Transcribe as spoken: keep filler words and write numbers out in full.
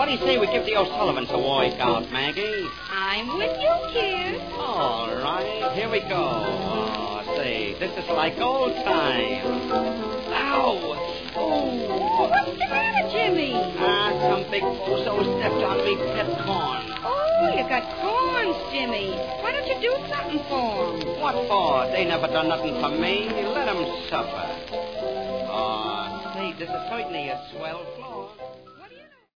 do you say we give the O'Sullivans a walk out, Maggie? I'm with you, kid. All right, here we go. Oh, say, this is like old times. Ow! Oh, what's the matter, Jimmy? Ah, some big bozo stepped on me pet corn. Oh, you got corns, Jimmy. Why don't you do something for 'em? What for? They never done nothing for me. Let 'em suffer. Oh, say, this is certainly a swell floor.